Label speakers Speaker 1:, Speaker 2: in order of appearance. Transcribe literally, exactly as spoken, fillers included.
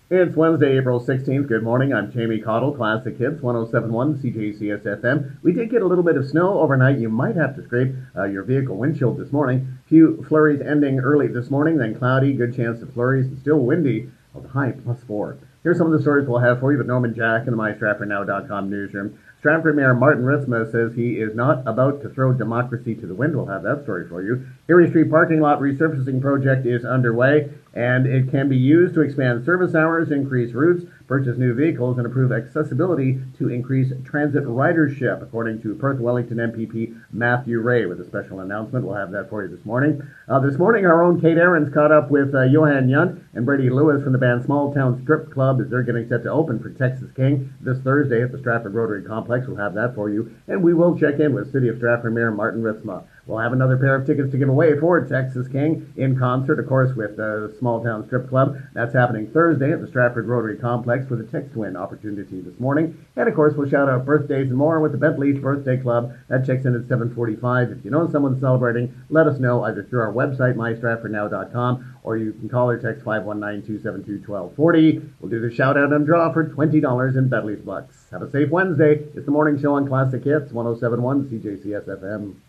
Speaker 1: It's Wednesday, April sixteenth. Good morning. I'm Jamie Cottle, Classic Hits, one oh seven point one C J C S F M. We did get a little bit of snow overnight. You might have to scrape uh, your vehicle windshield this morning. Few flurries ending early this morning, then cloudy, good chance of flurries, and still windy. Well, the high plus four. Here's some of the stories we'll have for you with Norman Jack in the my stratford now dot com newsroom. Stratford Mayor Martin Ritzma says he is not about to throw democracy to the wind. We'll have that story for you. Erie Street parking lot resurfacing project is underway, and it can be used to expand service hours, increase routes, purchase new vehicles, and improve accessibility to increase transit ridership, according to Perth Wellington M P P Matthew Ray with a special announcement. We'll have that for you this morning. Uh, this morning, our own Kate Ahrens caught up with uh, Johan Yunt and Brady Lewis from the band Small Town Strip Club as they're getting set to open for Texas King this Thursday at the Stratford Rotary Complex. We'll have that for you. And we will check in with City of Stratford Mayor Martin Ritzma. We'll have another pair of tickets to give away for Texas King in concert, of course, with the Small Town Strip Club. That's happening Thursday at the Stratford Rotary Complex with a text win opportunity this morning. And, of course, we'll shout out birthdays and more with the Bentley's Birthday Club. That checks in at seven forty-five. If you know someone celebrating, let us know either through our website, my stratford now dot com, or you can call or text five one nine, two seven two, one two four zero. We'll do the shout-out and draw for twenty dollars in Bentley's Bucks. Have a safe Wednesday. It's the morning show on Classic Hits, one oh seven point one C J C S F M.